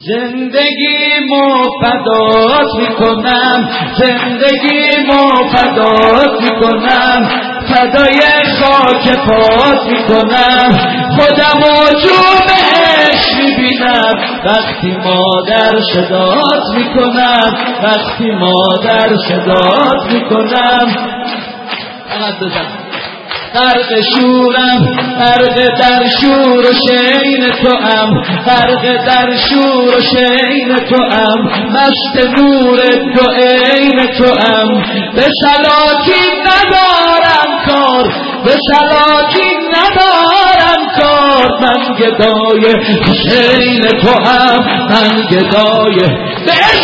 زندگیمو فدات میکنم، زندگیمو فدات میکنم، فدای خاک پات میکنم، خودمو جو بهش میبینم وقتی مادر صدات میکنم، وقتی مادر صدات میکنم. فقط بزن غرق شورم، غرق در شور و شین توام، غرق در شور و شین توام، مست نور دو عین توام. به سلاطین ندارم کار، به سلاطین ندارم کار، من گدای حسین توام، من گدای به